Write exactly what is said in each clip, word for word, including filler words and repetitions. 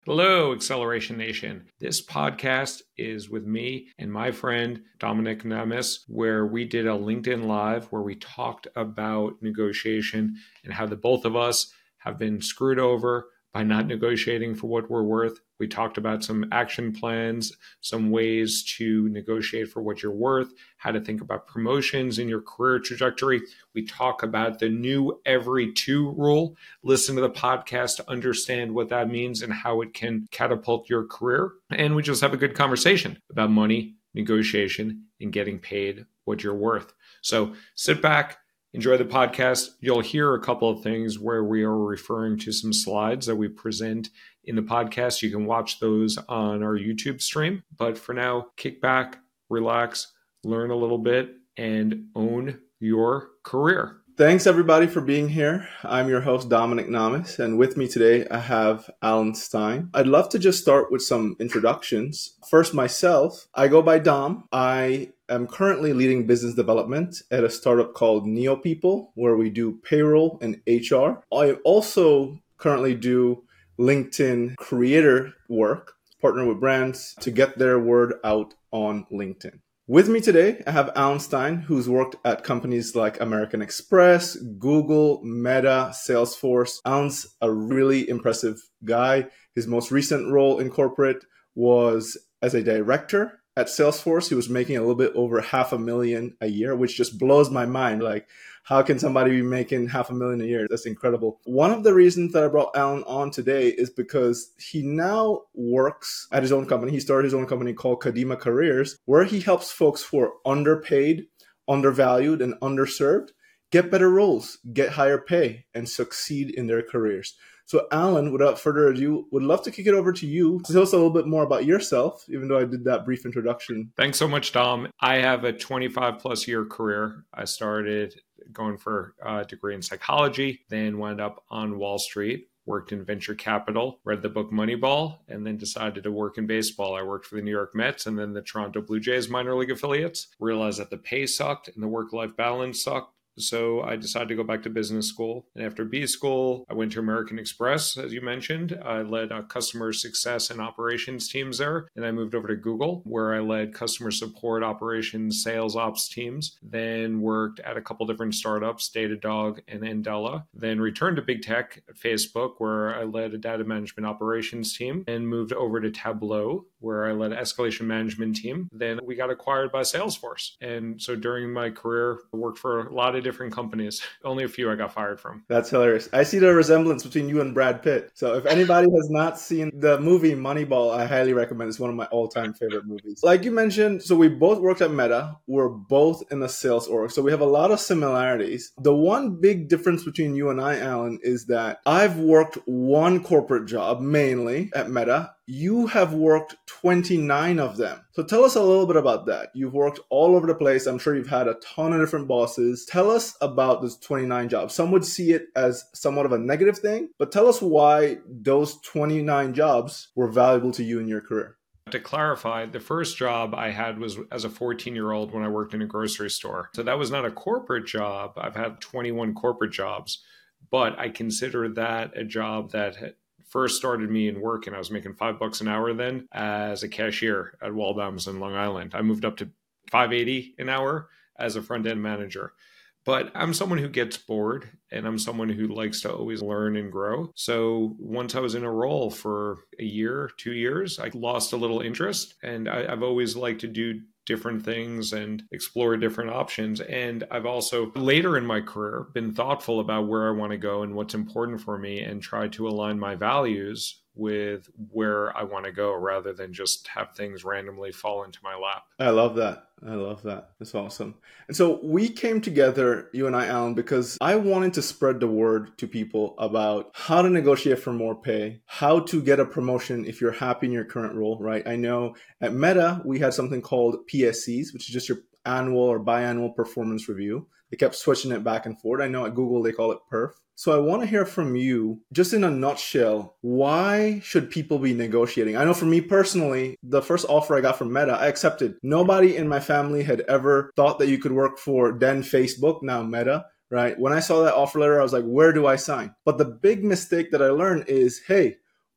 Hello, Acceleration Nation. This podcast is with me and my friend Dominic Namis, where we did a LinkedIn Live where we talked about negotiation and how the both of us have been screwed over by not negotiating for what we're worth. We talked about some action plans, some ways to negotiate for what you're worth, how to think about promotions in your career trajectory. We talk about the new every two rule. Listen to the podcast to understand what that means and how it can catapult your career. And we just have a good conversation about money, negotiation, and getting paid what you're worth. So sit back. Enjoy the podcast. You'll hear a couple of things where we are referring to some slides that we present in the podcast. You can watch those on our YouTube stream. But for now, kick back, relax, learn a little bit, and own your career. Thanks, everybody, for being here. I'm your host, Dominic Namis, and with me today, I have Alan Stein. I'd love to just start with some introductions. First, myself, I go by Dom. I am currently leading business development at a startup called NeoPeople, where we do payroll and H R. I also currently do LinkedIn creator work, partner with brands to get their word out on LinkedIn. With me today, I have Alan Stein, who's worked at companies like American Express, Google, Meta, Salesforce. Alan's a really impressive guy. His most recent role in corporate was as a director at Salesforce. He was making a little bit over half a million a year, which just blows my mind. Like, how can somebody be making half a million a year? That's incredible. One of the reasons that I brought Alan on today is because he now works at his own company. He started his own company called Kadima Careers, where he helps folks who are underpaid, undervalued, and underserved get better roles, get higher pay, and succeed in their careers. So Alan, without further ado, would love to kick it over to you to tell us a little bit more about yourself, even though I did that brief introduction. Thanks so much, Dom. I have a twenty-five plus year career. I started going for a degree in psychology, then wound up on Wall Street, worked in venture capital, read the book Moneyball, and then decided to work in baseball. I worked for the New York Mets and then the Toronto Blue Jays minor league affiliates. Realized that the pay sucked and the work-life balance sucked. So I decided to go back to business school. And after B school, I went to American Express, as you mentioned. I led a customer success and operations teams there. And I moved over to Google, where I led customer support, operations, sales ops teams. Then worked at a couple different startups, Datadog and Andela. Then returned to big tech at Facebook, where I led a data management operations team. And moved over to Tableau, where I led an escalation management team. Then we got acquired by Salesforce. And so during my career, I worked for a lot of different companies. Only a few I got fired from. That's hilarious. I see the resemblance between you and Brad Pitt. So if anybody has not seen the movie Moneyball, I highly recommend. It's one of my all-time favorite movies. Like you mentioned, so we both worked at Meta. We're both in the sales org. So we have a lot of similarities. The one big difference between you and I, Alan, is that I've worked one corporate job mainly at Meta. You have worked twenty-nine of them. So tell us a little bit about that. You've worked all over the place. I'm sure you've had a ton of different bosses. Tell us about those twenty-nine jobs. Some would see it as somewhat of a negative thing, but tell us why those twenty-nine jobs were valuable to you in your career. To clarify, the first job I had was as a fourteen-year-old when I worked in a grocery store. So that was not a corporate job. I've had twenty-one corporate jobs, but I consider that a job that had first started me in work, and I was making five bucks an hour then as a cashier at Walbaum's in Long Island. I moved up to five eighty an hour as a front-end manager. But I'm someone who gets bored, and I'm someone who likes to always learn and grow. So once I was in a role for a year, two years, I lost a little interest, and I, I've always liked to do different things and explore different options. And I've also later in my career been thoughtful about where I want to go and what's important for me, and try to align my values with where I want to go rather than just have things randomly fall into my lap. I love that. I love that. That's awesome. And so we came together, you and I, Alan, because I wanted to spread the word to people about how to negotiate for more pay, how to get a promotion if you're happy in your current role, right? I know at Meta, we had something called P S Cs, which is just your annual or biannual performance review. They kept switching it back and forth. I know at Google, they call it perf. So I want to hear from you, just in a nutshell, why should people be negotiating? I know for me personally, the first offer I got from Meta, I accepted. Nobody in my family had ever thought that you could work for then Facebook, now Meta, right? When I saw that offer letter, I was like, where do I sign? But the big mistake that I learned is, hey,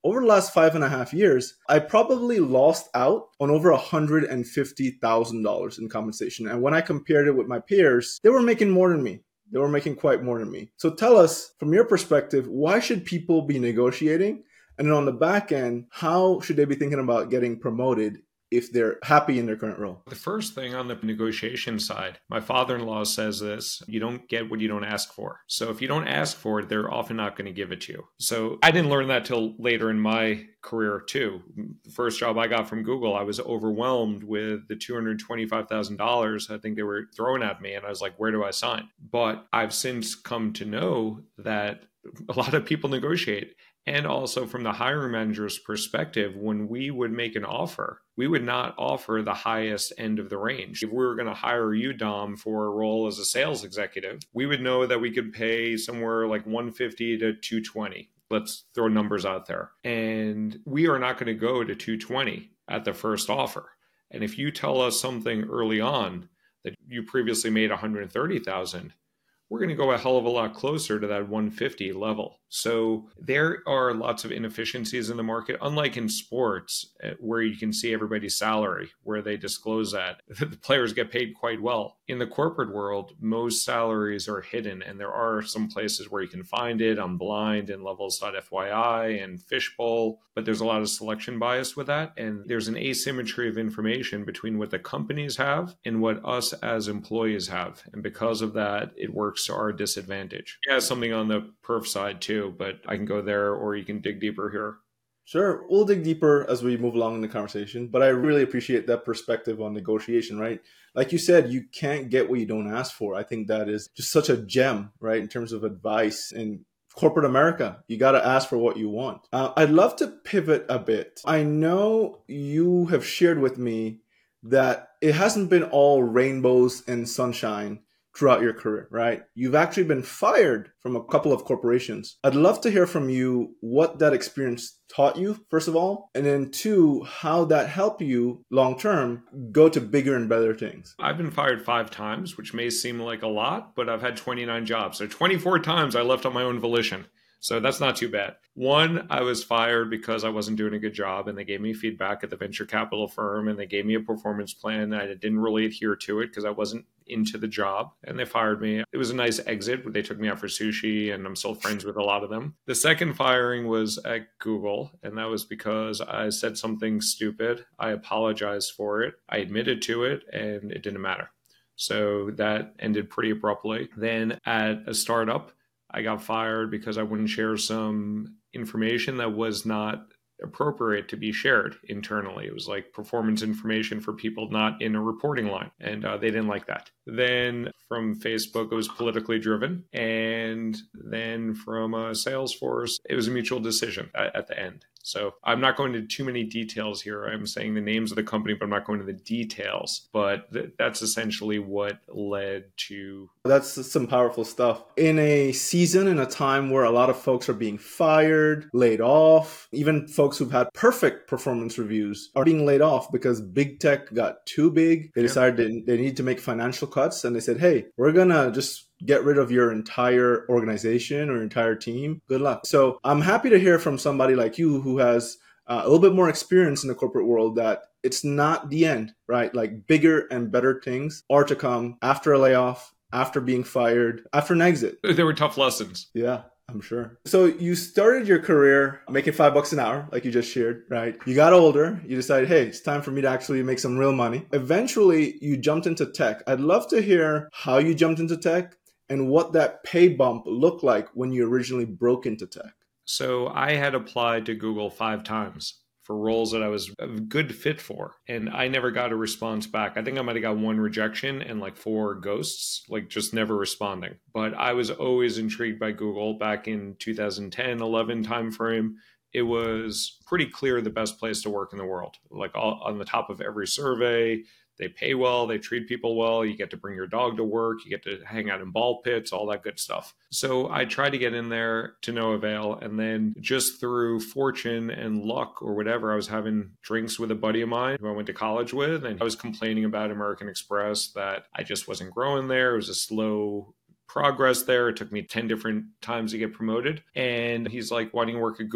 over the last five and a half years, I probably lost out on over one hundred fifty thousand dollars in compensation. And when I compared it with my peers, they were making more than me. They were making quite more than me. So tell us, from your perspective, why should people be negotiating? And then on the back end, how should they be thinking about getting promoted if they're happy in their current role? The first thing on the negotiation side, my father-in-law says this: you don't get what you don't ask for. So if you don't ask for it, they're often not going to give it to you. So I didn't learn that till later in my career too. The first job I got from Google, I was overwhelmed with the two hundred twenty-five thousand dollars I think they were throwing at me. And I was like, where do I sign? But I've since come to know that a lot of people negotiate. And also from the hiring manager's perspective, when we would make an offer, we would not offer the highest end of the range. If we were going to hire you, Dom, for a role as a sales executive, we would know that we could pay somewhere like one fifty to two twenty. Let's throw numbers out there. And we are not going to go to two twenty at the first offer. And if you tell us something early on that you previously made one hundred thirty thousand, we're going to go a hell of a lot closer to that one fifty level. So there are lots of inefficiencies in the market, unlike in sports, where you can see everybody's salary, where they disclose that. The players get paid quite well. In the corporate world, most salaries are hidden, and there are some places where you can find it on Blind and levels dot f y i and Fishbowl, but there's a lot of selection bias with that. And there's an asymmetry of information between what the companies have and what us as employees have. And because of that, it works to our disadvantage. It has something on the perf side too, but I can go there or you can dig deeper here. Sure. We'll dig deeper as we move along in the conversation, but I really appreciate that perspective on negotiation, right? Like you said, you can't get what you don't ask for. I think that is just such a gem, right? In terms of advice in corporate America, you got to ask for what you want. Uh, I'd love to pivot a bit. I know you have shared with me that it hasn't been all rainbows and sunshine throughout your career, right? You've actually been fired from a couple of corporations. I'd love to hear from you what that experience taught you, first of all, and then two, how that helped you long-term go to bigger and better things. I've been fired five times, which may seem like a lot, but I've had twenty-nine jobs. So twenty-four times I left on my own volition. So that's not too bad. One, I was fired because I wasn't doing a good job, and they gave me feedback at the venture capital firm, and they gave me a performance plan, and I didn't really adhere to it because I wasn't into the job, and they fired me. It was a nice exit. They took me out for sushi, and I'm still friends with a lot of them. The second firing was at Google, and that was because I said something stupid. I apologized for it. I admitted to it, and it didn't matter. So that ended pretty abruptly. Then at a startup, I got fired because I wouldn't share some information that was not appropriate to be shared internally. It was like performance information for people not in a reporting line, and uh, they didn't like that. Then from Facebook, it was politically driven. And then from uh, Salesforce, it was a mutual decision at, at the end. So I'm not going into too many details here. I'm saying the names of the company, but I'm not going into the details. But th- that's essentially what led to... That's some powerful stuff. In a season, in a time where a lot of folks are being fired, laid off, even folks who've had perfect performance reviews are being laid off because big tech got too big. They decided yeah. they, they need to make financial cuts, and they said, hey, we're going to just get rid of your entire organization or entire team. Good luck. So I'm happy to hear from somebody like you who has uh, a little bit more experience in the corporate world that it's not the end, right? Like bigger and better things are to come after a layoff, after being fired, after an exit. There were tough lessons. Yeah. I'm sure. So you started your career making five bucks an hour, like you just shared, right? You got older. You decided, hey, it's time for me to actually make some real money. Eventually, you jumped into tech. I'd love to hear how you jumped into tech and what that pay bump looked like when you originally broke into tech. So I had applied to Google five times for roles that I was a good fit for. And I never got a response back. I think I might have got one rejection and like four ghosts, like just never responding. But I was always intrigued by Google back in two thousand ten, eleven timeframe. It was pretty clear the best place to work in the world, like all, on the top of every survey. They pay well, they treat people well, you get to bring your dog to work, you get to hang out in ball pits, all that good stuff. So I tried to get in there to no avail. And then just through fortune and luck or whatever, I was having drinks with a buddy of mine who I went to college with. And I was complaining about American Express that I just wasn't growing there. It was a slow progress there. It took me ten different times to get promoted. And he's like, why don't you work at Google?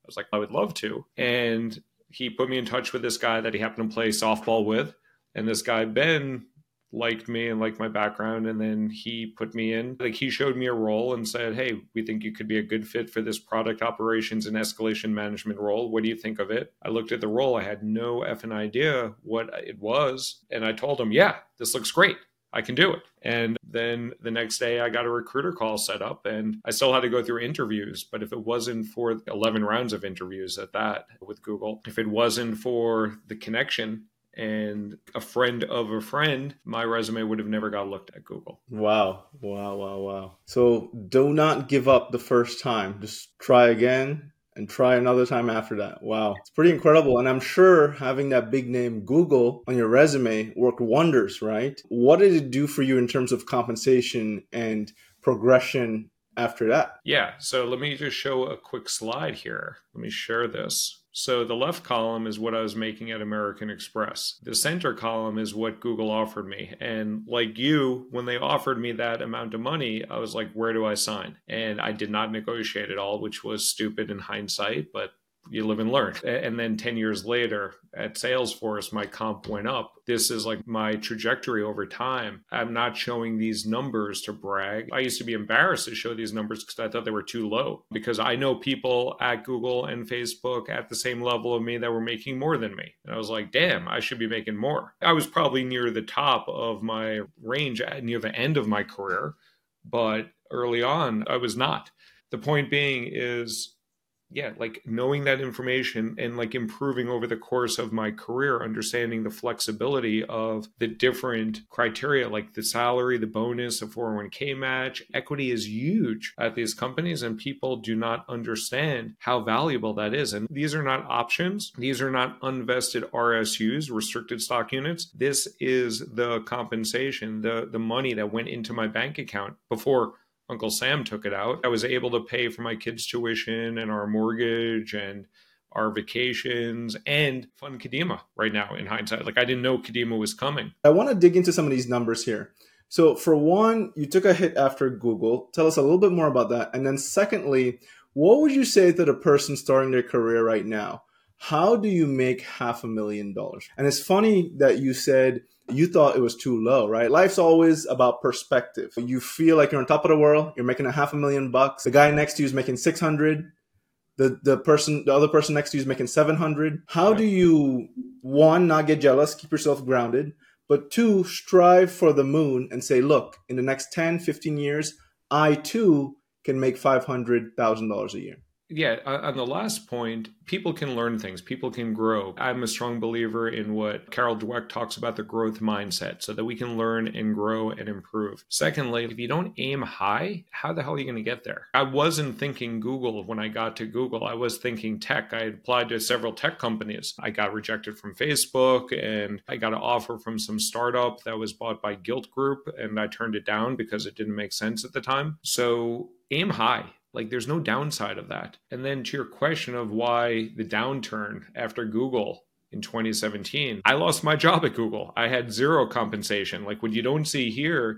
I was like, I would love to. And he put me in touch with this guy that he happened to play softball with. And this guy, Ben, liked me and liked my background. And then he put me in, like he showed me a role and said, hey, we think you could be a good fit for this product operations and escalation management role. What do you think of it? I looked at the role. I had no effing idea what it was. And I told him, yeah, this looks great. I can do it. And then the next day I got a recruiter call set up and I still had to go through interviews. But if it wasn't for eleven rounds of interviews at that with Google, if it wasn't for the connection and a friend of a friend, my resume would have never got looked at Google. Wow. Wow. Wow. Wow. So do not give up the first time. Just try again and try another time after that. Wow. It's pretty incredible. And I'm sure having that big name Google on your resume worked wonders, right? What did it do for you in terms of compensation and progression after that? Yeah. So let me just show a quick slide here. Let me share this. So the left column is what I was making at American Express. The center column is what Google offered me. And like you, when they offered me that amount of money, I was like, where do I sign? And I did not negotiate at all, which was stupid in hindsight, but you live and learn. And then ten years later at Salesforce, my comp went up. This is like my trajectory over time. I'm not showing these numbers to brag. I used to be embarrassed to show these numbers because I thought they were too low, because I know people at Google and Facebook at the same level of me that were making more than me. And I was like, damn, I should be making more. I was probably near the top of my range, near the end of my career, but early on, I was not. The point being is, yeah, like knowing that information and like improving over the course of my career, understanding the flexibility of the different criteria, like the salary, the bonus, the four oh one k match. Equity is huge at these companies and people do not understand how valuable that is. And these are not options. These are not unvested R S Us, restricted stock units. This is the compensation, the, the money that went into my bank account before Uncle Sam took it out. I was able to pay for my kids' tuition and our mortgage and our vacations and fund Kadima right now in hindsight. Like I didn't know Kadima was coming. I want to dig into some of these numbers here. So for one, you took a hit after Google. Tell us a little bit more about that. And then secondly, what would you say to the person starting their career right now? How do you make half a million dollars? And it's funny that you said you thought it was too low, right? Life's always about perspective. You feel like you're on top of the world. You're making a half a million bucks. The guy next to you is making six hundred. The the person, the other person next to you is making seven hundred. How do you, one, not get jealous, keep yourself grounded, but two, strive for the moon and say, look, in the next ten, fifteen years, I too can make five hundred thousand dollars a year? Yeah, on the last point, people can learn things, people can grow. I'm a strong believer in what Carol Dweck talks about, the growth mindset, so that we can learn and grow and improve. Secondly, if you don't aim high, how the hell are you going to get there? I wasn't thinking Google when I got to Google. I was thinking tech. I applied to several tech companies. I got rejected from Facebook and I got an offer from some startup that was bought by Gilt Group and I turned it down because it didn't make sense at the time. So aim high. Like there's no downside of that. And then to your question of why the downturn after Google in twenty seventeen, I lost my job at Google. I had zero compensation. Like what you don't see here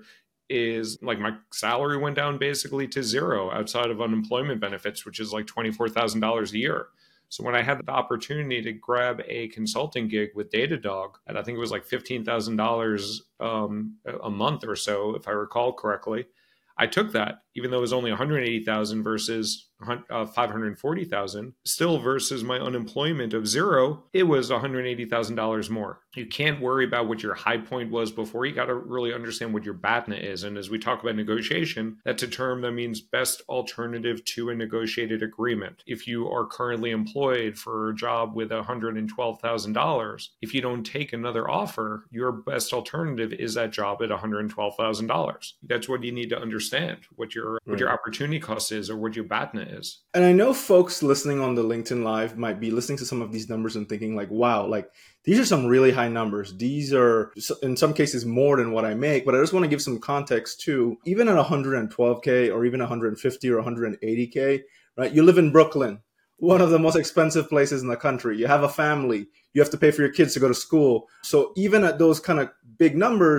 is like my salary went down basically to zero outside of unemployment benefits, which is like twenty-four thousand dollars a year. So when I had the opportunity to grab a consulting gig with Datadog, and I think it was like fifteen thousand dollars um, a month or so, if I recall correctly, I took that, even though it was only one hundred eighty thousand versus uh, five hundred forty thousand, still versus my unemployment of zero, it was one hundred eighty thousand dollars more. You can't worry about what your high point was before. You got to really understand what your B A T N A is. And as we talk about negotiation, that's a term that means best alternative to a negotiated agreement. If you are currently employed for a job with one hundred twelve thousand dollars, if you don't take another offer, your best alternative is that job at one hundred twelve thousand dollars. That's what you need to understand, what your, right. what your opportunity cost is or what your B A T N A is. And I know folks listening on the LinkedIn Live might be listening to some of these numbers and thinking like, wow, like these are some really high numbers. These are in some cases more than what I make, but I just want to give some context too. Even at one hundred twelve K or even one hundred fifty or one hundred eighty K, right? You live in Brooklyn, one of the most expensive places in the country. You have a family. You have to pay for your kids to go to school. So even at those kind of big numbers,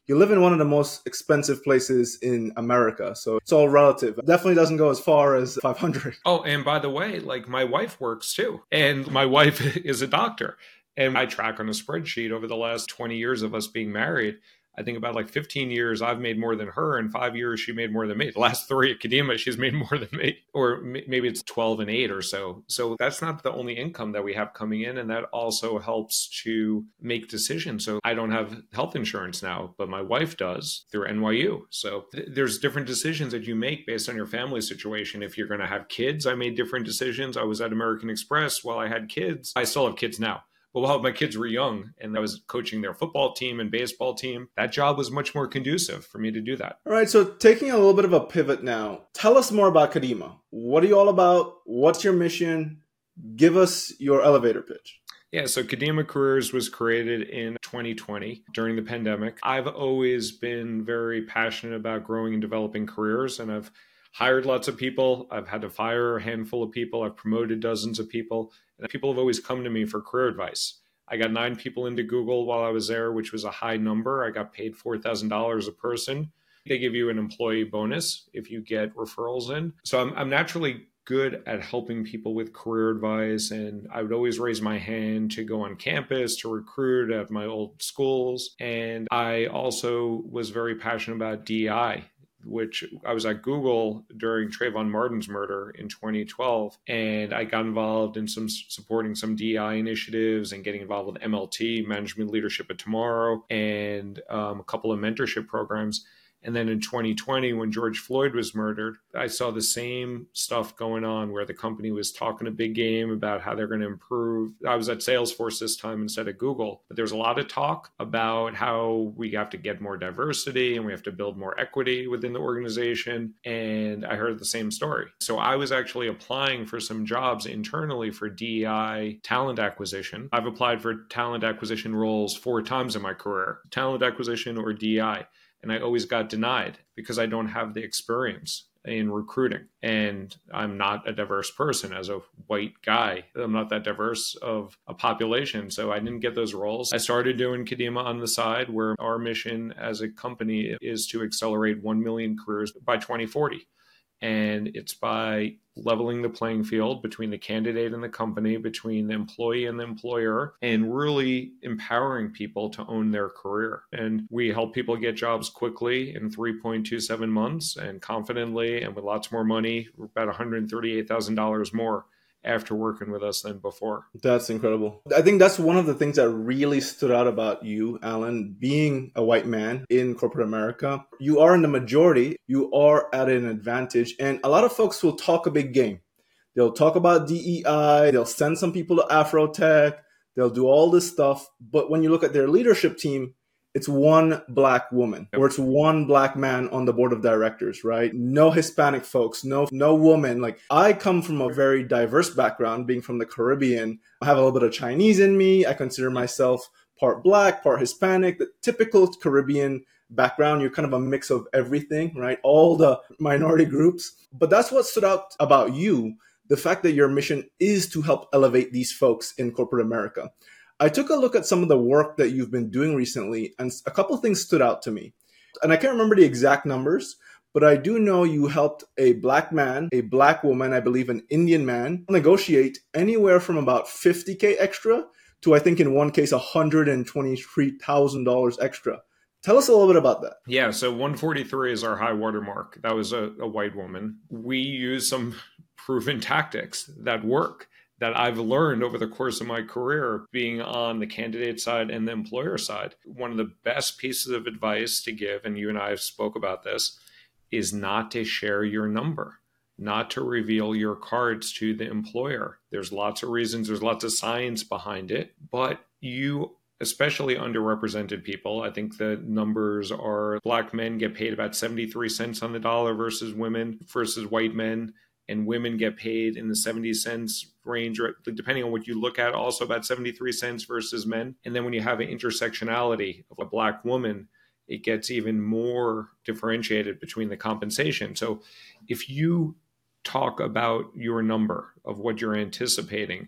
You live in one of the most expensive places in America. So it's all relative. It definitely doesn't go as far as five hundred. Oh, and by the way, like my wife works too. And my wife is a doctor. And I track on a spreadsheet over the last twenty years of us being married. I think about like fifteen years, I've made more than her. In five years, she made more than me. The last three at Kadima, she's made more than me. Or m- maybe it's twelve and eight or so. So that's not the only income that we have coming in. And that also helps to make decisions. So I don't have health insurance now, but my wife does through N Y U. So th- there's different decisions that you make based on your family situation. If you're going to have kids, I made different decisions. I was at American Express while I had kids. I still have kids now. But while my kids were young and I was coaching their football team and baseball team, that job was much more conducive for me to do that. All right. So taking a little bit of a pivot now, tell us more about Kadima. What are you all about? What's your mission? Give us your elevator pitch. Yeah, so Kadima Careers was created in twenty twenty during the pandemic. I've always been very passionate about growing and developing careers, and I've hired lots of people. I've had to fire a handful of people. I've promoted dozens of people. And people have always come to me for career advice. I got nine people into Google while I was there, which was a high number. I got paid four thousand dollars a person. They give you an employee bonus if you get referrals in. So I'm, I'm naturally good at helping people with career advice. And I would always raise my hand to go on campus, to recruit at my old schools. And I also was very passionate about D E I, which I was at Google during Trayvon Martin's murder in twenty twelve. And I got involved in some supporting some D E I initiatives and getting involved with M L T, Management Leadership at Tomorrow, and um, a couple of mentorship programs. And then in twenty twenty, when George Floyd was murdered, I saw the same stuff going on where the company was talking a big game about how they're going to improve. I was at Salesforce this time instead of Google, but there was a lot of talk about how we have to get more diversity and we have to build more equity within the organization. And I heard the same story. So I was actually applying for some jobs internally for D E I talent acquisition. I've applied for talent acquisition roles four times in my career, talent acquisition or D E I. And I always got denied because I don't have the experience in recruiting. And I'm not a diverse person as a white guy. I'm not that diverse of a population. So I didn't get those roles. I started doing Kadima on the side, where our mission as a company is to accelerate one million careers by twenty forty. And it's by leveling the playing field between the candidate and the company, between the employee and the employer, and really empowering people to own their career. And we help people get jobs quickly in three point two seven months and confidently and with lots more money, about one hundred thirty-eight thousand dollars more after working with us than before. That's incredible. I think that's one of the things that really stood out about you, Alan, being a white man in corporate America. You are in the majority. You are at an advantage. And a lot of folks will talk a big game. They'll talk about D E I. They'll send some people to Afrotech. They'll do all this stuff. But when you look at their leadership team, it's one black woman or it's one black man on the board of directors, right? No Hispanic folks, no no woman. Like, I come from a very diverse background, being from the Caribbean. I have a little bit of Chinese in me. I consider myself part black, part Hispanic, the typical Caribbean background. You're kind of a mix of everything, right? All the minority groups. But that's what stood out about you, the fact that your mission is to help elevate these folks in corporate America. I took a look at some of the work that you've been doing recently, and a couple of things stood out to me. And I can't remember the exact numbers, but I do know you helped a black man, a black woman, I believe an Indian man, negotiate anywhere from about fifty K extra to, I think in one case, one hundred twenty-three thousand dollars extra. Tell us a little bit about that. Yeah, so one forty-three is our high watermark. That was a, a white woman. We use some proven tactics that work, that I've learned over the course of my career, being on the candidate side and the employer side. One of the best pieces of advice to give, and you and I spoke about this, is not to share your number, not to reveal your cards to the employer. There's lots of reasons, there's lots of science behind it, but you, especially underrepresented people, I think the numbers are black men get paid about seventy-three cents on the dollar versus women versus white men. And women get paid in the seventy cents range, or depending on what you look at, also about seventy-three cents versus men. And then when you have an intersectionality of a black woman, it gets even more differentiated between the compensation. So if you talk about your number of what you're anticipating,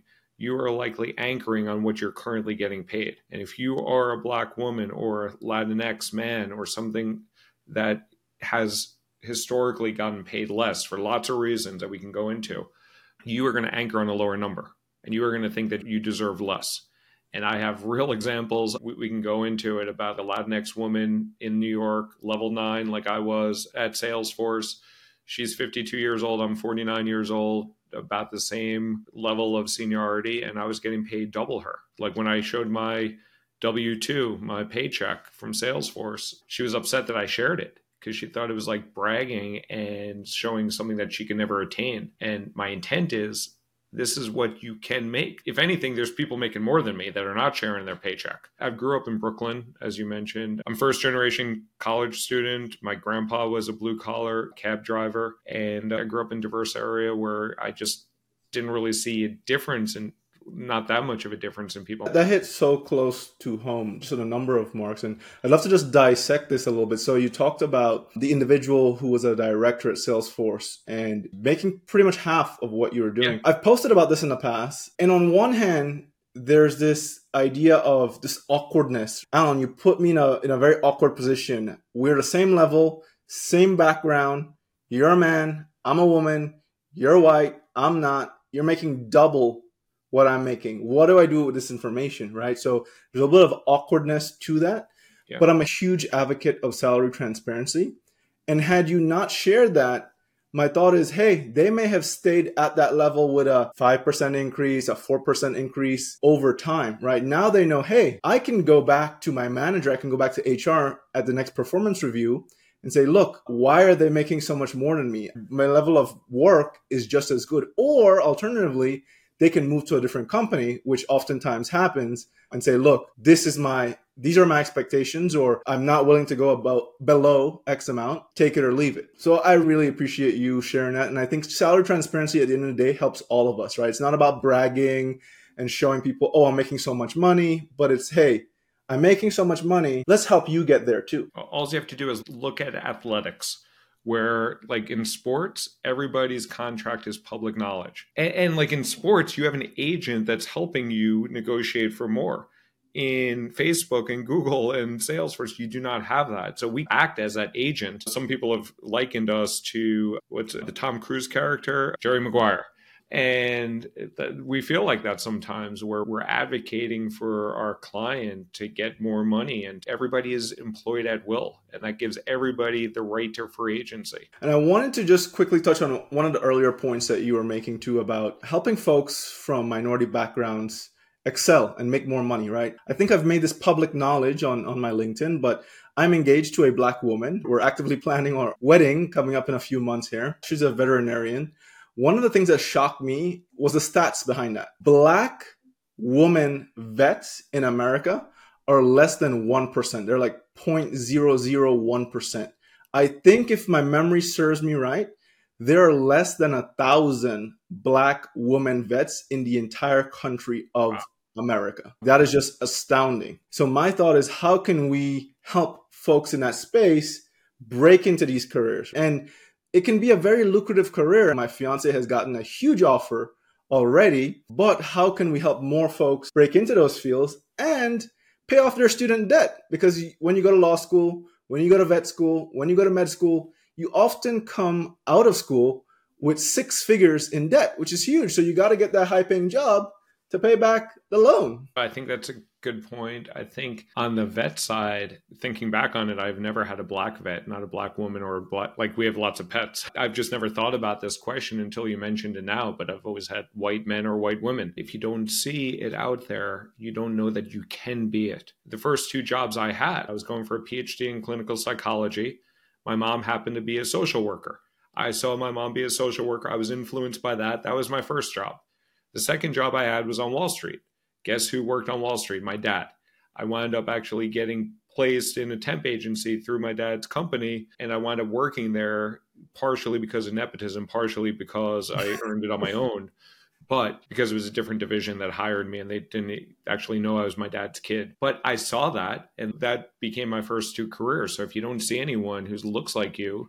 you are likely anchoring on what you're currently getting paid. And if you are a Black woman or a Latinx man or something that has historically gotten paid less for lots of reasons that we can go into, you are going to anchor on a lower number and you are going to think that you deserve less. And I have real examples. We, we can go into it about a Latinx woman in New York, level nine, like I was at Salesforce. She's fifty-two years old. I'm forty-nine years old, about the same level of seniority. And I was getting paid double her. Like when I showed my W two, my paycheck from Salesforce, she was upset that I shared it, because she thought it was like bragging and showing something that she could never attain. And my intent is, this is what you can make. If anything, there's people making more than me that are not sharing their paycheck. I grew up in Brooklyn, as you mentioned. I'm first generation college student. My grandpa was a blue collar cab driver. And I grew up in a diverse area where I just didn't really see a difference in not that much of a difference in people. That hits so close to home, just a number of marks. And I'd love to just dissect this a little bit. So you talked about the individual who was a director at Salesforce and making pretty much half of what you were doing. Yeah. I've posted about this in the past. And on one hand, there's this idea of this awkwardness. Alan, you put me in a, in a very awkward position. We're the same level, same background. You're a man, I'm a woman, you're white, I'm not. You're making double what I'm making. What do I do with this information, right? So there's a bit of awkwardness to that, yeah. But I'm a huge advocate of salary transparency. And had you not shared that, my thought is, hey, they may have stayed at that level with a five percent increase, a four percent increase over time, right? Now they know, hey, I can go back to my manager, I can go back to H R at the next performance review and say, look, why are they making so much more than me? My level of work is just as good. Or alternatively, they can move to a different company, which oftentimes happens, and say, look, this is my, these are my expectations, or I'm not willing to go about below X amount, take it or leave it. So I really appreciate you sharing that. And I think salary transparency at the end of the day helps all of us, right? It's not about bragging and showing people, oh, I'm making so much money, but it's, hey, I'm making so much money. Let's help you get there too. All you have to do is look at athletics, where like in sports, everybody's contract is public knowledge. And, and like in sports, you have an agent that's helping you negotiate for more. In Facebook and Google and Salesforce, you do not have that. So we act as that agent. Some people have likened us to what's it, the Tom Cruise character, Jerry Maguire. And we feel like that sometimes, where we're advocating for our client to get more money, and everybody is employed at will. And that gives everybody the right to free agency. And I wanted to just quickly touch on one of the earlier points that you were making too about helping folks from minority backgrounds excel and make more money, right? I think I've made this public knowledge on, on my LinkedIn, but I'm engaged to a Black woman. We're actively planning our wedding coming up in a few months here. She's a veterinarian. One of the things that shocked me was the stats behind that. Black woman vets in America are less than one percent. They're like zero point zero zero one percent. I think if my memory serves me right, there are less than a thousand Black women vets in the entire country of wow. America. That is just astounding. So my thought is, how can we help folks in that space break into these careers? And it can be a very lucrative career. My fiance has gotten a huge offer already, but how can we help more folks break into those fields and pay off their student debt? Because when you go to law school, when you go to vet school, when you go to med school, you often come out of school with six figures in debt, which is huge. So you got to get that high paying job to pay back the loan. I think that's a good point. I think on the vet side, thinking back on it, I've never had a Black vet, not a Black woman or a Black, like we have lots of pets. I've just never thought about this question until you mentioned it now, but I've always had white men or white women. If you don't see it out there, you don't know that you can be it. The first two jobs I had, I was going for a P H D in clinical psychology. My mom happened to be a social worker. I saw my mom be a social worker. I was influenced by that. That was my first job. The second job I had was on Wall Street. Guess who worked on Wall Street? My dad. I wound up actually getting placed in a temp agency through my dad's company, and I wound up working there partially because of nepotism, partially because I earned it on my own, but because it was a different division that hired me and they didn't actually know I was my dad's kid. But I saw that, and that became my first two careers. So if you don't see anyone who looks like you,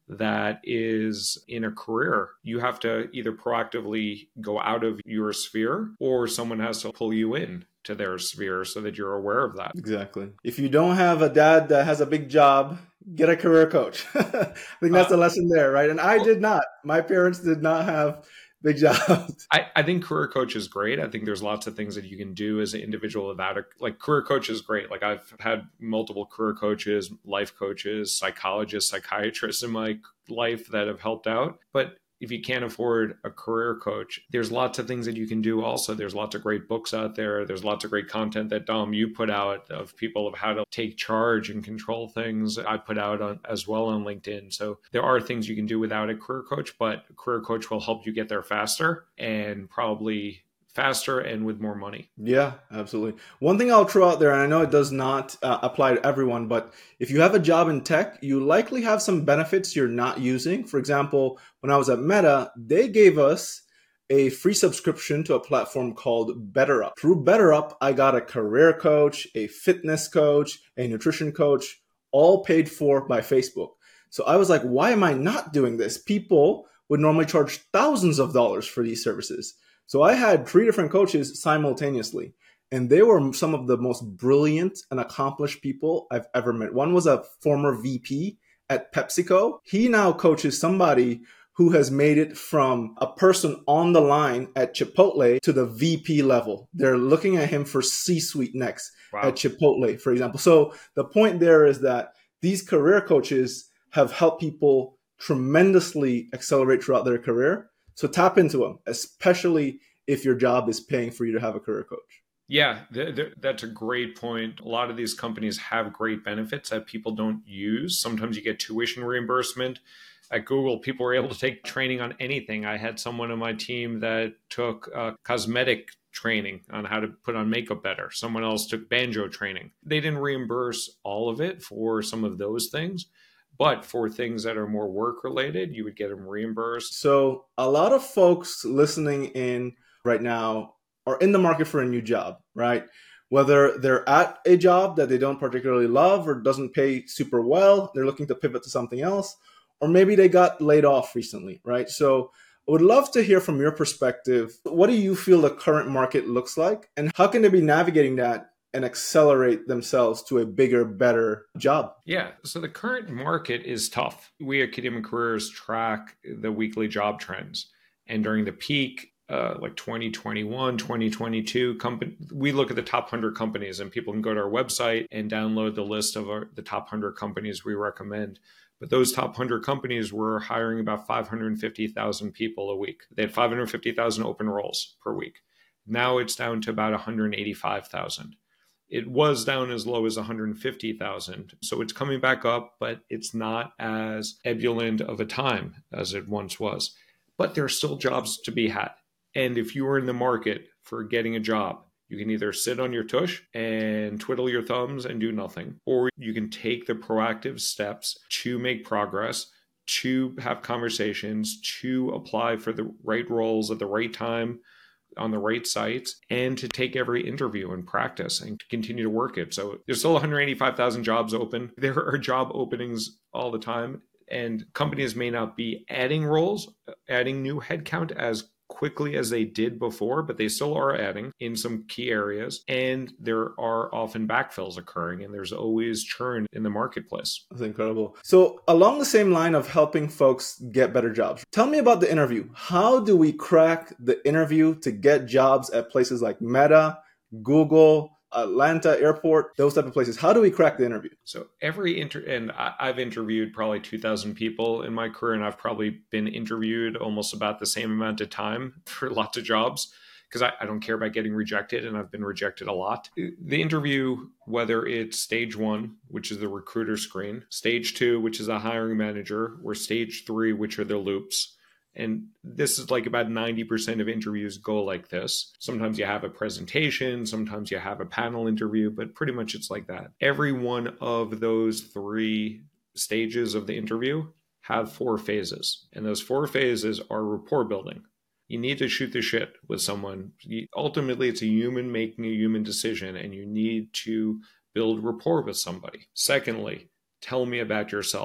that is in a career. You have to either proactively go out of your sphere or someone has to pull you in to their sphere so that you're aware of that. Exactly. If you don't have a dad that has a big job, get a career coach. I think that's the uh, lesson there, right? And I did not. My parents did not have big jobs. I, I think career coach is great. I think there's lots of things that you can do as an individual without a, like career coach is great. Like I've had multiple career coaches, life coaches, psychologists, psychiatrists in my life that have helped out. But if you can't afford a career coach, there's lots of things that you can do also. There's lots of great books out there. There's lots of great content that Dom, you put out of people of how to take charge and control things. I put out on, as well on LinkedIn. So there are things you can do without a career coach, but a career coach will help you get there faster and probably faster and with more money. Yeah, absolutely. One thing I'll throw out there, and I know it does not uh, apply to everyone, but if you have a job in tech, you likely have some benefits you're not using. For example, when I was at Meta, they gave us a free subscription to a platform called BetterUp. Through BetterUp, I got a career coach, a fitness coach, a nutrition coach, all paid for by Facebook. So I was like, why am I not doing this? People would normally charge thousands of dollars for these services. So I had three different coaches simultaneously, and they were some of the most brilliant and accomplished people I've ever met. One was a former V P at PepsiCo. He now coaches somebody who has made it from a person on the line at Chipotle to the V P level. They're looking at him for C-suite next wow. at Chipotle, for example. So the point there is that these career coaches have helped people tremendously accelerate throughout their career. So tap into them, especially if your job is paying for you to have a career coach. Yeah, th- th- that's a great point. A lot of these companies have great benefits that people don't use. Sometimes you get tuition reimbursement. At Google, people were able to take training on anything. I had someone on my team that took uh, cosmetic training on how to put on makeup better. Someone else took banjo training. They didn't reimburse all of it for some of those things. But for things that are more work related, you would get them reimbursed. So a lot of folks listening in right now are in the market for a new job, right? Whether they're at a job that they don't particularly love or doesn't pay super well, they're looking to pivot to something else, or maybe they got laid off recently, right? So I would love to hear from your perspective, what do you feel the current market looks like, and how can they be navigating that and accelerate themselves to a bigger, better job? Yeah. So the current market is tough. We at Kadima Careers track the weekly job trends. And during the peak, uh, like twenty twenty-one, twenty twenty-two, company, we look at the top one hundred companies, and people can go to our website and download the list of our, the top one hundred companies we recommend. But those top one hundred companies were hiring about five hundred fifty thousand people a week. They had five hundred fifty thousand open roles per week. Now it's down to about one hundred eighty-five thousand. It was down as low as one hundred fifty thousand. So it's coming back up, but it's not as ebullient of a time as it once was. But there are still jobs to be had. And if you are in the market for getting a job, you can either sit on your tush and twiddle your thumbs and do nothing, or you can take the proactive steps to make progress, to have conversations, to apply for the right roles at the right time, on the right sites, and to take every interview and practice and to continue to work it. So there's still one hundred eighty-five thousand jobs open. There are job openings all the time, and companies may not be adding roles, adding new headcount as quickly as they did before, but they still are adding in some key areas. And there are often backfills occurring, and there's always churn in the marketplace. That's incredible. So along the same line of helping folks get better jobs, tell me about the interview. How do we crack the interview to get jobs at places like Meta, Google, Atlanta Airport, those type of places? How do we crack the interview? So every inter, and I, I've interviewed probably two thousand people in my career, and I've probably been interviewed almost about the same amount of time for lots of jobs because I, I don't care about getting rejected, and I've been rejected a lot. The interview, whether it's stage one, which is the recruiter screen, stage two, which is a hiring manager, or stage three, which are the loops. And this is like about ninety percent of interviews go like this. Sometimes you have a presentation, sometimes you have a panel interview, but pretty much it's like that. Every one of those three stages of the interview have four phases. And those four phases are rapport building. You need to shoot the shit with someone. You, ultimately, it's a human making a human decision, and you need to build rapport with somebody. Secondly, tell me about yourself.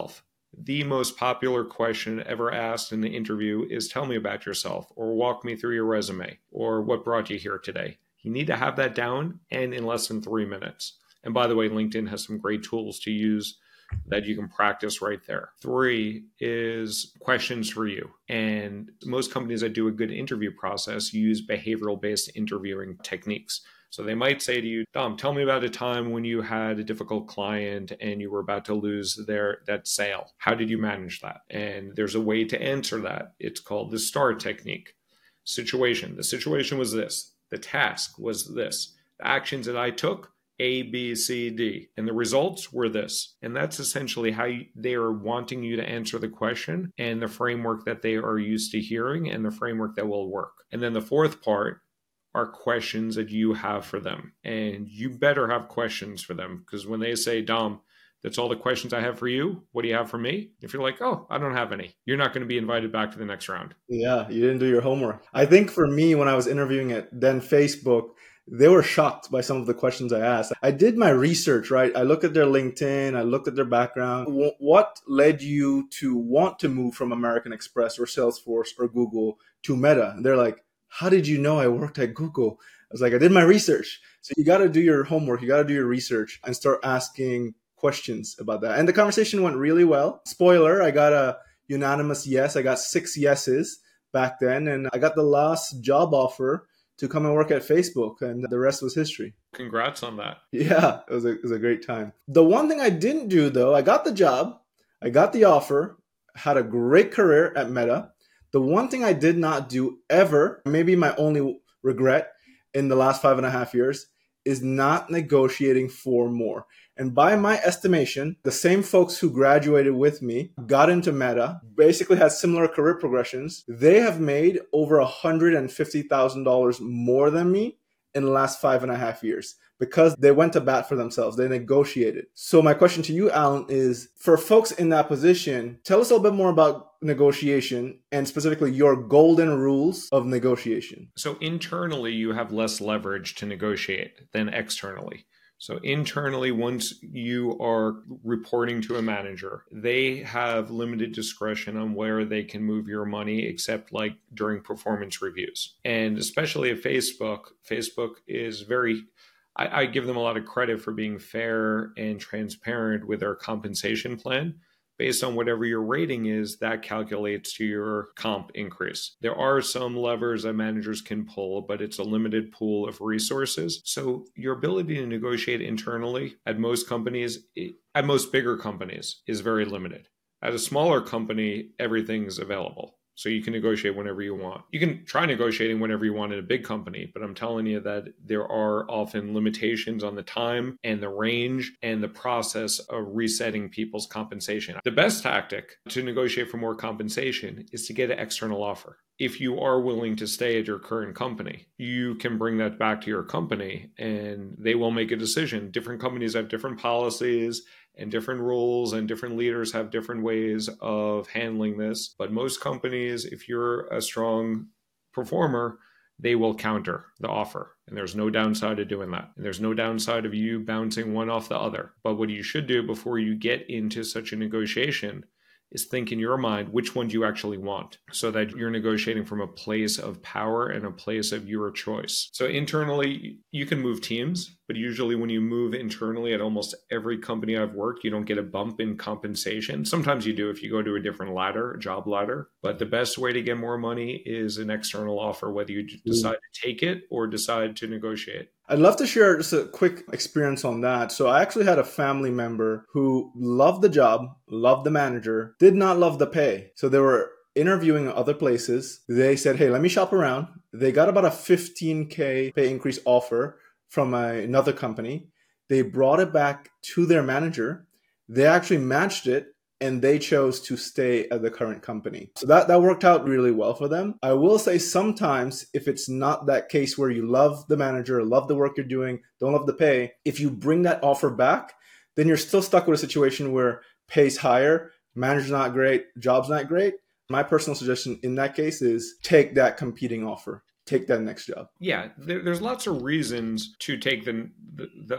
The most popular question ever asked in the interview is tell me about yourself, or walk me through your resume, or what brought you here today. You need to have that down and in less than three minutes. And by the way, LinkedIn has some great tools to use that you can practice right there. Three is questions for you. And most companies that do a good interview process use behavioral-based interviewing techniques. So they might say to you, Dom, tell me about a time when you had a difficult client and you were about to lose their that sale. How did you manage that? And there's a way to answer that. It's called the STAR technique. Situation. The situation was this. The task was this. The actions that I took, A, B, C, D. And the results were this. And that's essentially how you, they are wanting you to answer the question and the framework that they are used to hearing and the framework that will work. And then the fourth part are questions that you have for them. And you better have questions for them, because when they say, Dom, that's all the questions I have for you, what do you have for me? If you're like, oh, I don't have any, you're not going to be invited back to the next round. Yeah, you didn't do your homework. I think for me, when I was interviewing at then Facebook, they were shocked by some of the questions I asked. I did my research, right? I looked at their LinkedIn, I looked at their background. W- what led you to want to move from American Express or Salesforce or Google to Meta? And they're like, how did you know I worked at Google? I was like, I did my research. So you got to do your homework. You got to do your research and start asking questions about that. And the conversation went really well. Spoiler, I got a unanimous yes. I got six yeses back then. And I got the last job offer to come and work at Facebook. And the rest was history. Congrats on that. Yeah, it was a, it was a great time. The one thing I didn't do, though, I got the job. I got the offer, had a great career at Meta. The one thing I did not do ever, maybe my only regret in the last five and a half years, is not negotiating for more. And by my estimation, the same folks who graduated with me, got into Meta, basically had similar career progressions. They have made over one hundred fifty thousand dollars more than me in the last five and a half years because they went to bat for themselves. They negotiated. So my question to you, Alan, is for folks in that position, tell us a little bit more about negotiation and specifically your golden rules of negotiation. So internally, you have less leverage to negotiate than externally. So internally, once you are reporting to a manager, they have limited discretion on where they can move your money, except like during performance reviews. And especially at Facebook, Facebook is very, I, I give them a lot of credit for being fair and transparent with their compensation plan. Based on whatever your rating is, that calculates to your comp increase. There are some levers that managers can pull, but it's a limited pool of resources. So your ability to negotiate internally at most companies, at most bigger companies, is very limited. At a smaller company, everything's available. So you can negotiate whenever you want. You can try negotiating whenever you want in a big company, but I'm telling you that there are often limitations on the time and the range and the process of resetting people's compensation. The best tactic to negotiate for more compensation is to get an external offer. If you are willing to stay at your current company, you can bring that back to your company and they will make a decision. Different companies have different policies and different rules, and different leaders have different ways of handling this. But most companies, if you're a strong performer, they will counter the offer. And there's no downside to doing that. And there's no downside of you bouncing one off the other. But what you should do before you get into such a negotiation is think in your mind, which one do you actually want, so that you're negotiating from a place of power and a place of your choice. So internally, you can move teams, but usually when you move internally at almost every company I've worked, you don't get a bump in compensation. Sometimes you do if you go to a different ladder, job ladder. But the best way to get more money is an external offer, whether you decide to take it or decide to negotiate. I'd love to share just a quick experience on that. So I actually had a family member who loved the job, loved the manager, did not love the pay. So they were interviewing other places. They said, hey, let me shop around. They got about a fifteen K pay increase offer from a, another company. They brought it back to their manager. They actually matched it, and they chose to stay at the current company. So that, that worked out really well for them. I will say sometimes if it's not that case where you love the manager, love the work you're doing, don't love the pay, if you bring that offer back, then you're still stuck with a situation where pay's higher, manager's not great, job's not great. My personal suggestion in that case is take that competing offer. Take that next job. Yeah, there, there's lots of reasons to take the, the, the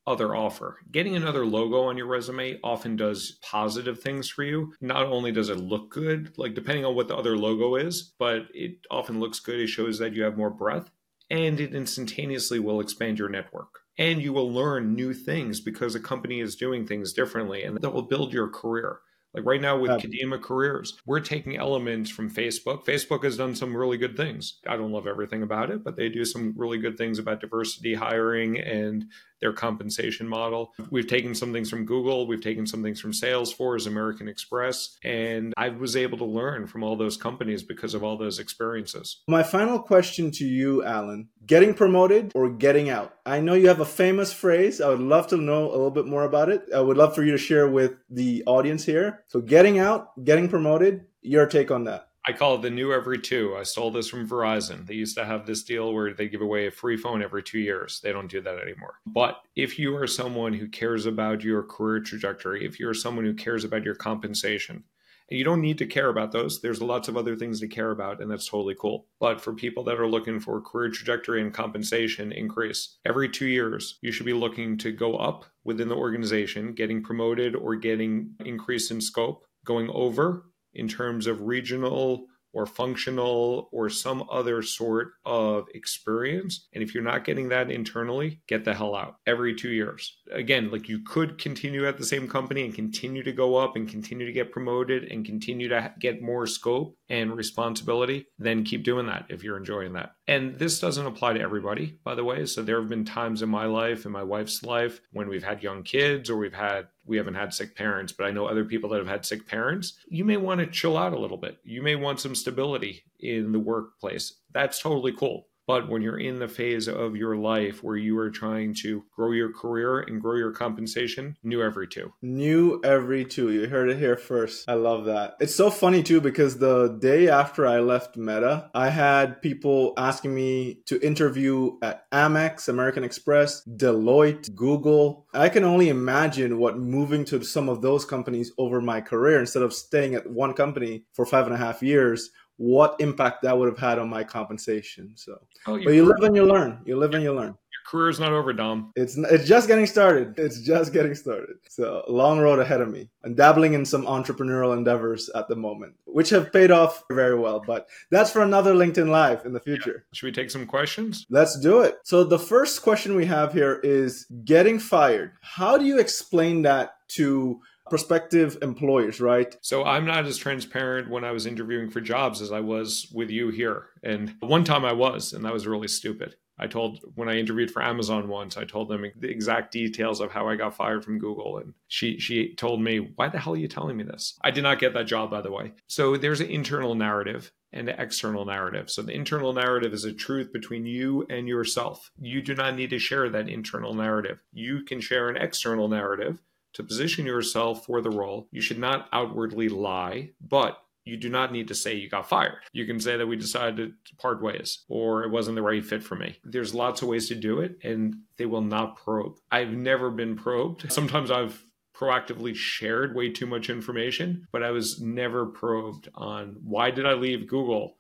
other offer. Getting another logo on your resume often does positive things for you. Not only does it look good, like depending on what the other logo is, but it often looks good. It shows that you have more breadth, and it instantaneously will expand your network. And you will learn new things because a company is doing things differently, and that will build your career. Like right now with Um, Kadima Careers, we're taking elements from Facebook. Facebook has done some really good things. I don't love everything about it, but they do some really good things about diversity hiring and their compensation model. We've taken some things from Google. We've taken some things from Salesforce, American Express, and I was able to learn from all those companies because of all those experiences. My final question to you, Alan, getting promoted or getting out? I know you have a famous phrase. I would love to know a little bit more about it. I would love for you to share with the audience here. So getting out, getting promoted, your take on that. I call it the new every two. I stole this from Verizon. They used to have this deal where they give away a free phone every two years. They don't do that anymore. But if you are someone who cares about your career trajectory, if you're someone who cares about your compensation, and you don't need to care about those, there's lots of other things to care about, and that's totally cool. But for people that are looking for career trajectory and compensation increase, every two years, you should be looking to go up within the organization, getting promoted or getting increased in scope, going over in terms of regional or functional or some other sort of experience. And if you're not getting that internally, get the hell out every two years. Again, like you could continue at the same company and continue to go up and continue to get promoted and continue to get more scope and responsibility, then keep doing that if you're enjoying that. And this doesn't apply to everybody, by the way. So there have been times in my life, in my wife's life, when we've had young kids or we've had we haven't had sick parents, but I know other people that have had sick parents. You may want to chill out a little bit. You may want some stability in the workplace. That's totally cool. But when you're in the phase of your life where you are trying to grow your career and grow your compensation, new every two. New every two. You heard it here first. I love that. It's so funny too, because the day after I left Meta, I had people asking me to interview at Amex, American Express, Deloitte, Google. I can only imagine what moving to some of those companies over my career instead of staying at one company for five and a half years, what impact that would have had on my compensation. So, Oh, but you live and you learn. You live and you learn. Your career is not over, Dom. It's it's just getting started. It's just getting started. So, a long road ahead of me. I'm dabbling in some entrepreneurial endeavors at the moment, which have paid off very well. But that's for another LinkedIn Live in the future. Yeah. Should we take some questions? Let's do it. So, the first question we have here is getting fired. How do you explain that to prospective employers, right? So I'm not as transparent when I was interviewing for jobs as I was with you here. And one time I was, and that was really stupid. I told, when I interviewed for Amazon once, I told them the exact details of how I got fired from Google. And she she told me, why the hell are you telling me this? I did not get that job, by the way. So there's an internal narrative and an external narrative. So the internal narrative is a truth between you and yourself. You do not need to share that internal narrative. You can share an external narrative to position yourself for the role. You should not outwardly lie, but you do not need to say you got fired. You can say that we decided to part ways or it wasn't the right fit for me. There's lots of ways to do it and they will not probe. I've never been probed. Sometimes I've proactively shared way too much information, but I was never probed on why did I leave Google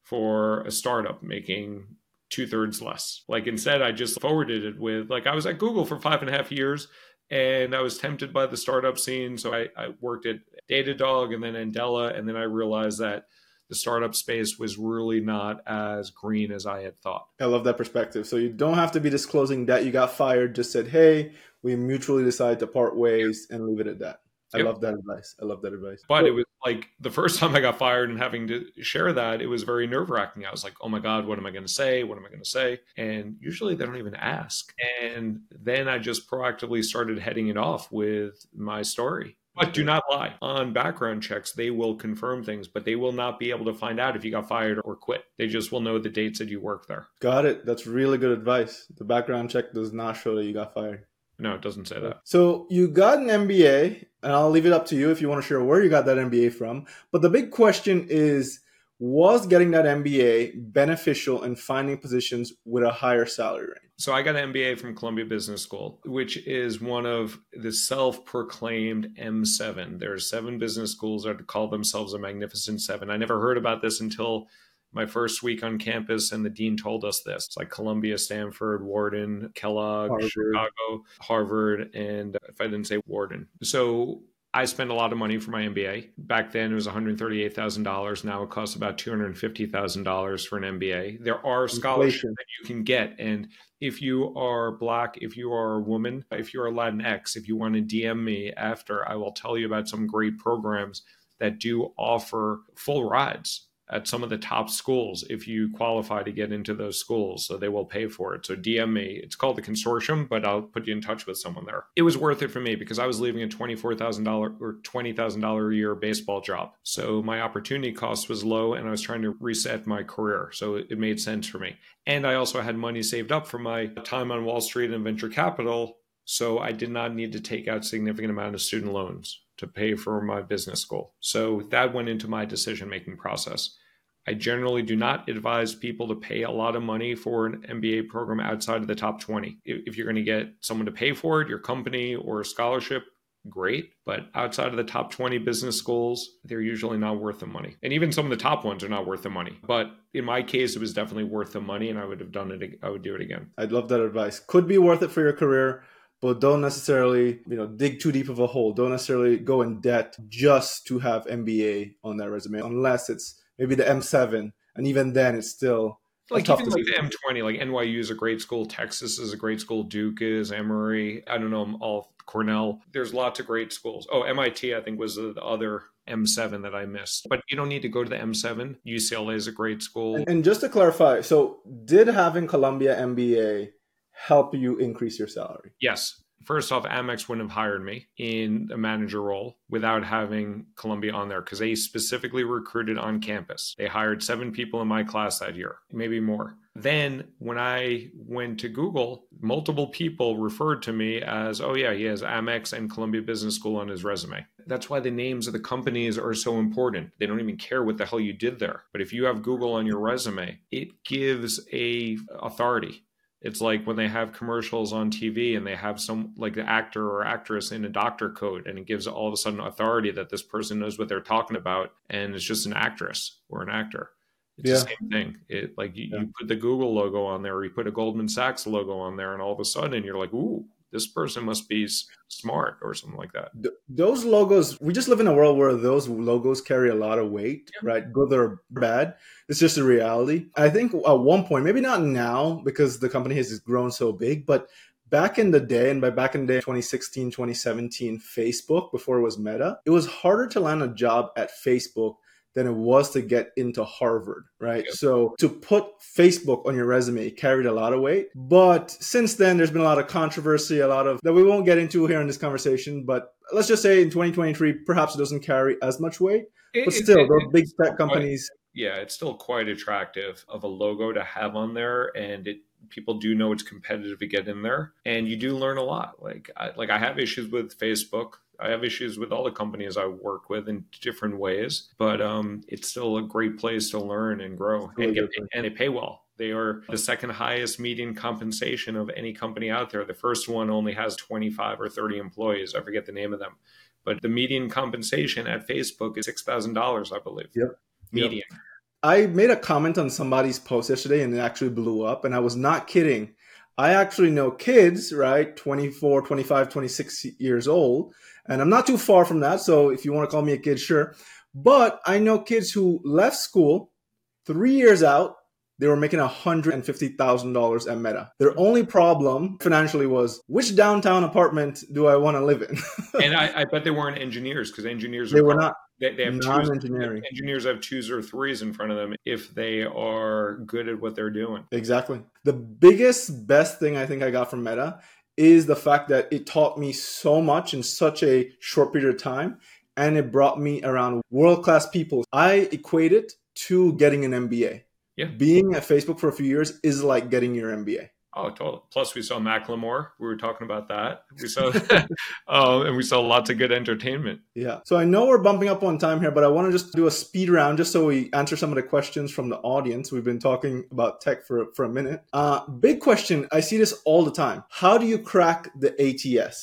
for a startup making two thirds less. Like instead, I just forwarded it with like, I was at Google for five and a half years. And I was tempted by the startup scene. So I, I worked at Datadog and then Andela. And then I realized that the startup space was really not as green as I had thought. I love that perspective. So you don't have to be disclosing that you got fired. Just said, hey, we mutually decided to part ways and leave it at that. I yep. love that advice. I love that advice. But it was like the first time I got fired and having to share that, it was very nerve wracking. I was like, oh my God, what am I going to say? What am I going to say? And usually they don't even ask. And then I just proactively started heading it off with my story. But do not lie. On background checks, they will confirm things, but they will not be able to find out if you got fired or quit. They just will know the dates that you worked there. Got it. That's really good advice. The background check does not show that you got fired. No, it doesn't say that. So you got an M B A, and I'll leave it up to you if you want to share where you got that M B A from. But the big question is, was getting that M B A beneficial in finding positions with a higher salary range? So I got an M B A from Columbia Business School, which is one of the self-proclaimed M seven. There are seven business schools that call themselves a Magnificent Seven. I never heard about this until my first week on campus, and the dean told us this. It's like Columbia, Stanford, Wharton, Kellogg, Harvard. Chicago, Harvard, and if I didn't say Wharton. So I spent a lot of money for my M B A. Back then, it was one hundred thirty-eight thousand dollars. Now it costs about two hundred fifty thousand dollars for an M B A. There are scholarships Inflation. that you can get. And if you are Black, if you are a woman, if you are Latinx, if you want to D M me after, I will tell you about some great programs that do offer full rides at some of the top schools if you qualify to get into those schools. So they will pay for it. So D M me. It's called the consortium, but I'll put you in touch with someone there. It was worth it for me because I was leaving a twenty-four thousand dollars or twenty thousand dollars a year baseball job. So my opportunity cost was low and I was trying to reset my career. So it made sense for me. And I also had money saved up from my time on Wall Street and venture capital. So I did not need to take out significant amount of student loans to pay for my business school. So that went into my decision-making process. I generally do not advise people to pay a lot of money for an M B A program outside of the top twenty. If you're going to get someone to pay for it, your company or a scholarship, great. But outside of the top twenty business schools, they're usually not worth the money. And even some of the top ones are not worth the money. But in my case, it was definitely worth the money and I would have done it. I would do it again. I'd love that advice. Could be worth it for your career, but don't necessarily, you know, dig too deep of a hole. Don't necessarily go in debt just to have M B A on that resume, unless it's maybe the M seven. And even then, it's still like even like the M twenty, like N Y U is a great school. Texas is a great school. Duke is, Emory. I don't know, all Cornell. There's lots of great schools. Oh, M I T, I think, was the other M seven that I missed. But you don't need to go to the M seven. U C L A is a great school. And, and just to clarify, so did having Columbia M B A help you increase your salary? Yes. First off, Amex wouldn't have hired me in a manager role without having Columbia on there because they specifically recruited on campus. They hired seven people in my class that year, maybe more. Then when I went to Google, multiple people referred to me as, oh yeah, he has Amex and Columbia Business School on his resume. That's why the names of the companies are so important. They don't even care what the hell you did there. But if you have Google on your resume, it gives a authority. It's like when they have commercials on T V and they have some like the actor or actress in a doctor coat and it gives all of a sudden authority that this person knows what they're talking about and it's just an actress or an actor. It's yeah. the same thing. It like you, yeah. you put the Google logo on there or you put a Goldman Sachs logo on there and all of a sudden you're like, ooh, this person must be smart or something like that. Th- those logos, we just live in a world where those logos carry a lot of weight, yeah. right? Good or bad. It's just a reality. I think at one point, maybe not now because the company has grown so big, but back in the day, and by back in the day, twenty sixteen, twenty seventeen, Facebook, before it was Meta, it was harder to land a job at Facebook than it was to get into Harvard, right? Yep. So to put Facebook on your resume carried a lot of weight. But since then, there's been a lot of controversy, a lot of that we won't get into here in this conversation. But let's just say in twenty twenty-three, perhaps it doesn't carry as much weight. It, but still, it, those it, big tech companies. Quite, yeah, it's still quite attractive of a logo to have on there. And it people do know it's competitive to get in there. And you do learn a lot. Like I, like I have issues with Facebook. I have issues with all the companies I work with in different ways, but um, it's still a great place to learn and grow and get paid, and they pay well. They are the second highest median compensation of any company out there. The first one only has twenty-five or thirty employees. I forget the name of them, but the median compensation at Facebook is six thousand dollars, I believe. Yep. Median. Yep. I made a comment on somebody's post yesterday and it actually blew up, and I was not kidding. I actually know kids, right? twenty-four, twenty-five, twenty-six years old. And I'm not too far from that. So if you want to call me a kid, sure. But I know kids who left school three years out. They were making one hundred fifty thousand dollars at Meta. Their only problem financially was, which downtown apartment do I want to live in? And I, I bet they weren't engineers because engineers are they were not. They, they have non-engineering. Twos, engineers have twos or threes in front of them if they are good at what they're doing. Exactly. The biggest, best thing I think I got from Meta is the fact that it taught me so much in such a short period of time, and it brought me around world-class people. I equate it to getting an M B A. Yeah. Being at Facebook for a few years is like getting your M B A. Oh, totally. Plus, we saw Macklemore. We were talking about that. We saw, um, and we saw lots of good entertainment. Yeah. So I know we're bumping up on time here, but I want to just do a speed round just so we answer some of the questions from the audience. We've been talking about tech for, for a minute. Uh, big question. I see this all the time. How do you crack the A T S?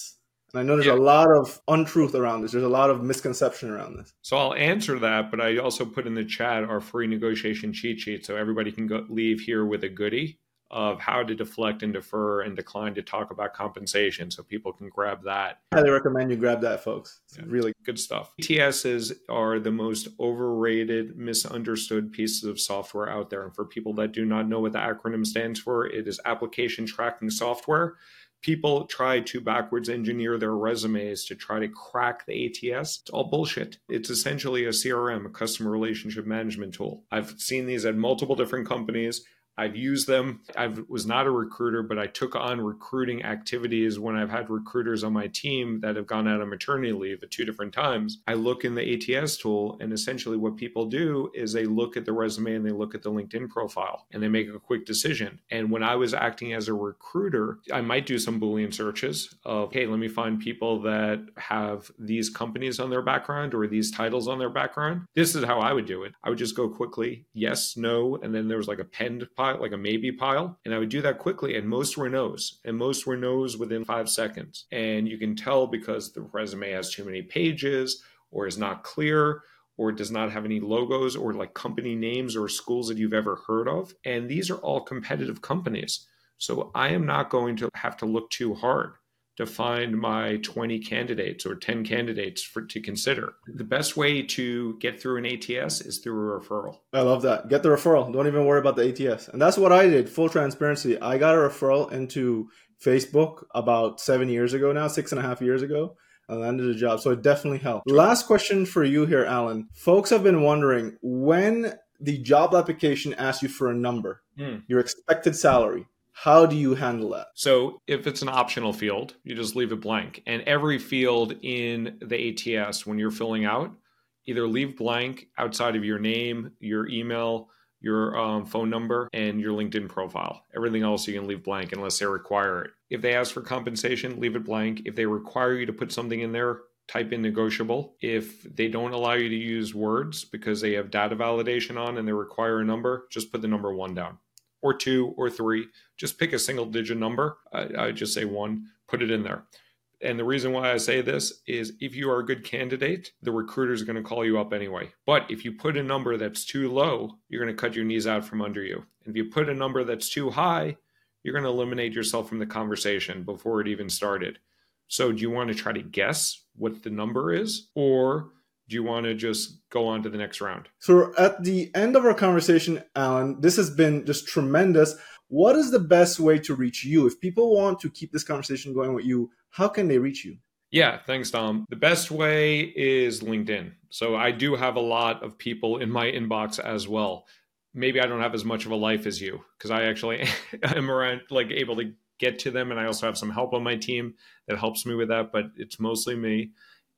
And I know there's Yeah. a lot of untruth around this. There's a lot of misconception around this. So I'll answer that, but I also put in the chat our free negotiation cheat sheet so everybody can go leave here with a goodie of how to deflect and defer and decline to talk about compensation, so people can grab that. I highly recommend you grab that, folks. It's Yeah. really Good stuff. A T Ss are the most overrated, misunderstood pieces of software out there. And for people that do not know what the acronym stands for, it is application tracking software. People try to backwards engineer their resumes to try to crack the A T S. It's all bullshit. It's essentially a C R M, a customer relationship management tool. I've seen these at multiple different companies. I've used them. I was not a recruiter, but I took on recruiting activities when I've had recruiters on my team that have gone out on maternity leave at two different times. I look in the A T S tool, and essentially what people do is they look at the resume and they look at the LinkedIn profile and they make a quick decision. And when I was acting as a recruiter, I might do some Boolean searches of, hey, let me find people that have these companies on their background or these titles on their background. This is how I would do it. I would just go quickly, yes, no, and then there was like a penned pile, like a maybe pile. And I would do that quickly. And most were no's. And most were no's within five seconds. And you can tell because the resume has too many pages or is not clear or does not have any logos or like company names or schools that you've ever heard of. And these are all competitive companies. So I am not going to have to look too hard to find my twenty candidates or ten candidates for to consider. The best way to get through an A T S is through a referral. I love that. Get the referral. Don't even worry about the A T S. And that's what I did. Full transparency. I got a referral into Facebook about seven years ago now, six and a half years ago. I landed a job. So it definitely helped. Last question for you here, Alan. Folks have been wondering when the job application asks you for a number, Hmm. your expected salary. How do you handle that? So if it's an optional field, you just leave it blank. And every field in the A T S, when you're filling out, either leave blank outside of your name, your email, your um, phone number, and your LinkedIn profile. Everything else you can leave blank unless they require it. If they ask for compensation, leave it blank. If they require you to put something in there, type in negotiable. If they don't allow you to use words because they have data validation on and they require a number, just put the number one down. Or two or three, just pick a single digit number. I, I just say one, put it in there. And the reason why I say this is if you are a good candidate, the recruiter is going to call you up anyway. But if you put a number that's too low, you're going to cut your knees out from under you. And if you put a number that's too high, you're going to eliminate yourself from the conversation before it even started. So do you want to try to guess what the number is, or do you want to just go on to the next round? So at the end of our conversation, Alan, this has been just tremendous. What is the best way to reach you? If people want to keep this conversation going with you, how can they reach you? Yeah, thanks, Dom. The best way is LinkedIn. So I do have a lot of people in my inbox as well. Maybe I don't have as much of a life as you because I actually am around, like able to get to them. And I also have some help on my team that helps me with that, but it's mostly me.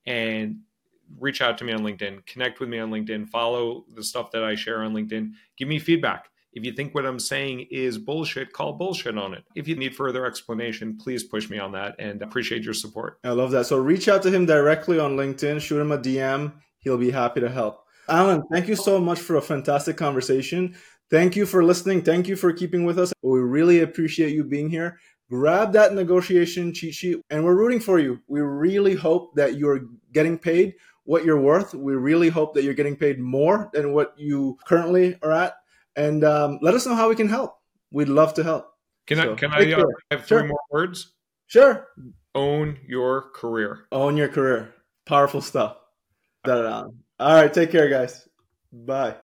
And reach out to me on LinkedIn, connect with me on LinkedIn, follow the stuff that I share on LinkedIn, give me feedback. If you think what I'm saying is bullshit, call bullshit on it. If you need further explanation, please push me on that and appreciate your support. I love that. So reach out to him directly on LinkedIn, shoot him a D M. He'll be happy to help. Alan, thank you so much for a fantastic conversation. Thank you for listening. Thank you for keeping with us. We really appreciate you being here. Grab that negotiation cheat sheet and we're rooting for you. We really hope that you're getting paid what you're worth. We really hope that you're getting paid more than what you currently are at. And um, let us know how we can help. We'd love to help. Can so, I can I uh, have three sure. more words? Sure. Own your career. Own your career. Powerful stuff. All right. Take care, guys. Bye.